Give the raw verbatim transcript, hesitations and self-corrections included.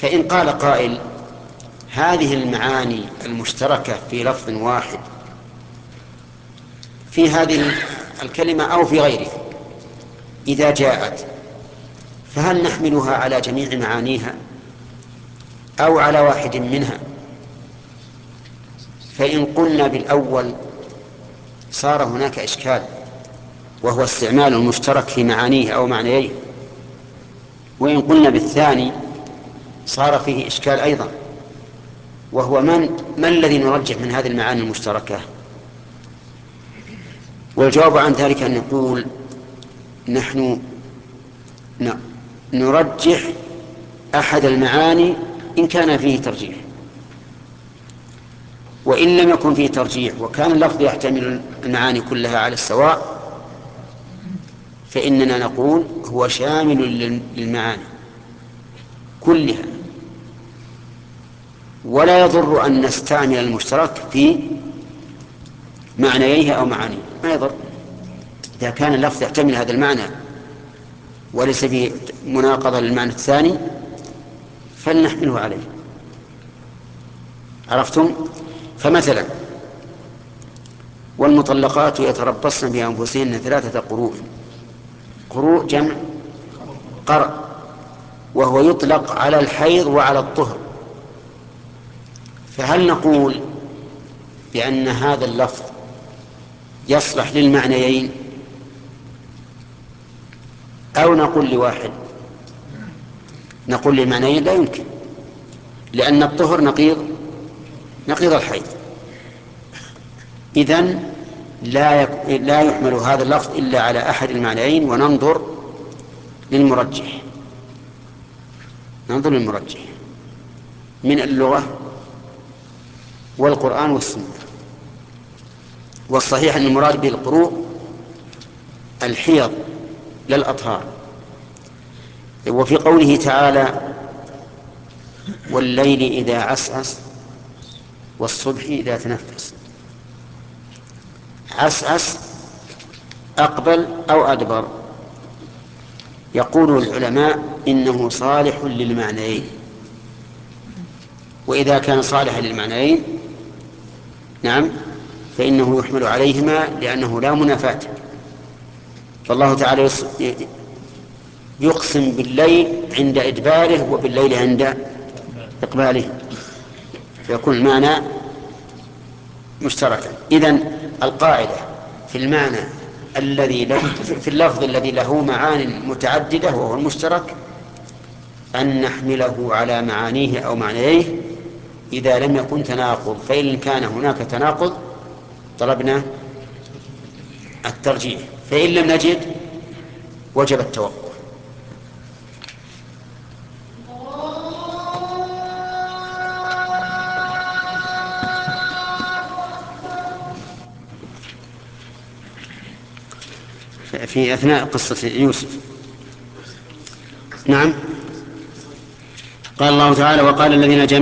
فإن قال قائل هذه المعاني المشتركة في لفظ واحد في هذه الكلمة أو في غيرها إذا جاءت فهل نحملها على جميع معانيها أو على واحد منها؟ فإن قلنا بالأول صار هناك إشكال، وهو استعمال المشترك في معانيه أو معنيه، وإن قلنا بالثاني صار فيه إشكال أيضا، وهو من, من الذي نرجح من هذه المعاني المشتركة؟ والجواب عن ذلك أن نقول نحن نرجح أحد المعاني إن كان فيه ترجيح، وإن لم يكن فيه ترجيح وكان اللفظ يحتمل المعاني كلها على السواء فإننا نقول هو شامل للمعاني كلها، ولا يضر أن نستعمل المشترك في معنيه أو معانيه، ما يضر إذا كان اللفظ يحتمل هذا المعنى وليس فيه مناقضة للمعنى الثاني فلنحمله عليه. عرفتم؟ فمثلا والمطلقات يتربصن بأنفسهن ثلاثة قروء، قروء جمع قرء، وهو يطلق على الحيض وعلى الطهر، فهل نقول بأن هذا اللفظ يصلح للمعنيين أو نقول لواحد؟ نقول للمعنيين لا يمكن، لأن الطهر نقيض نقيض الحيض، إذن لا يك... لا يحمل هذا اللفظ إلا على أحد المعنيين، وننظر للمرجح ننظر للمرجح من اللغة والقرآن والسنة. والصحيح أن المراد بالقروء الحيض للأطهار. وفي قوله تعالى والليل إذا عسعس والصبح إذا تنفس، عسعس أقبل أو أدبر، يقول العلماء إنه صالح للمعنيين، وإذا كان صالحا للمعنيين نعم فإنه يحمل عليهما لأنه لا منافاة. فالله تعالى يقسم بالليل عند إدباره وبالليل عند إقباله، فيكون المعنى مشتركا. إذن القاعدة في المعنى الذي في اللفظ الذي له معان متعددة وهو المشترك أن نحمله على معانيه أو معنيه إذا لم يكن تناقض، فإن كان هناك تناقض طلبنا الترجيح، فإن لم نجد وجب التوقف. في أثناء قصة يوسف نعم قال الله تعالى وقال الذين جمعوا